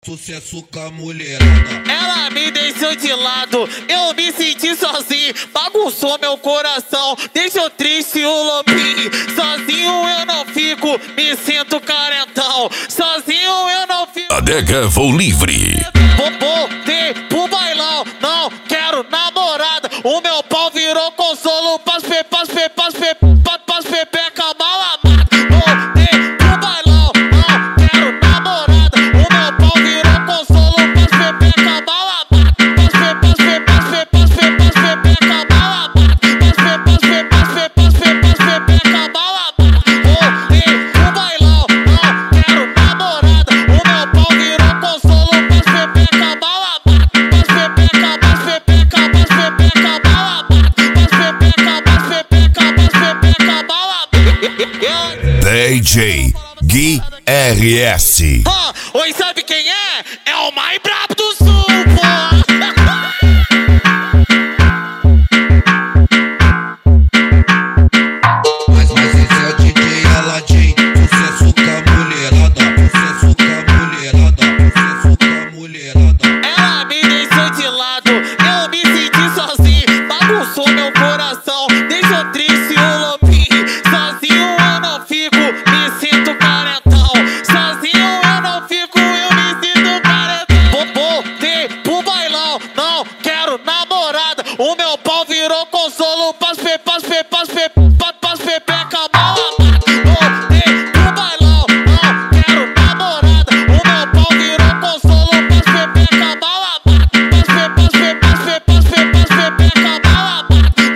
Sucesso com a mulherada. Ela me deixou de lado, eu me senti sozinho. Bagunçou meu coração, deixou triste o lobinho. Sozinho eu não fico, me sinto carentão. Sozinho eu não fico. Adega Vou Livre. Voltei pro bailão, não quero namorada. O meu pau virou consolo pras pepeca mal amada. Voltei pro bailão, não quero namorada. O meu pau virou consolo pras pepeca mal amada. Pras pepeca mal amada. Pepeca mal amada. Voltei pro bailão, não quero namorada. O meu pau virou consolo pras pepeca mal amada. Pepeca mal amada. Pepeca mal amada. DJ Gui RS. Oi, sabe quem é? É o mais brabo do sul, pô! Mas esse é o DJ Aladim. Sucesso com a mulherada. Sucesso com a mulherada. Sucesso com a mulherada. Ela me deixou de lado, eu me senti sozinho. Bagunçou meu coração, deixou triste o lobinho. Sozinho eu não fico, me sinto carentão. Sozinho eu não fico, eu me sinto carentão. Voltei pro bailão, não quero namorada. O meu pau virou consolo pras pepeca mal amada. Voltei pro bailão, não quero namorada. O meu pau virou consolo pras pepeca mal amada. Pepeca mal amada.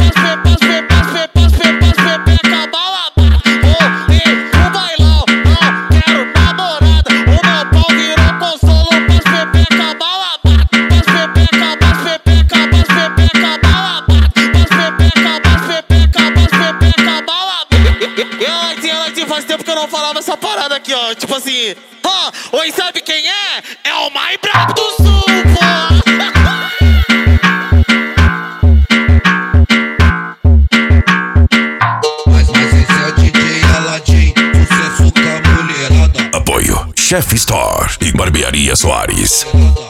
Pepeca mal amada. Voltei pro bailão, não quero namorada. O meu pau virou consolo pras pepeca mal amada. Pepeca mal amada. Pepeca mal amada. Ela faz tempo que eu não falava essa parada aqui, ó. Tipo assim, oi, sabe quem é? É o mais brabo do sul, pô! Mas esse é o DJ Aladim. Sucesso com a mulherada. Apoio Chef Store e Barbearia Soares. Mulherada.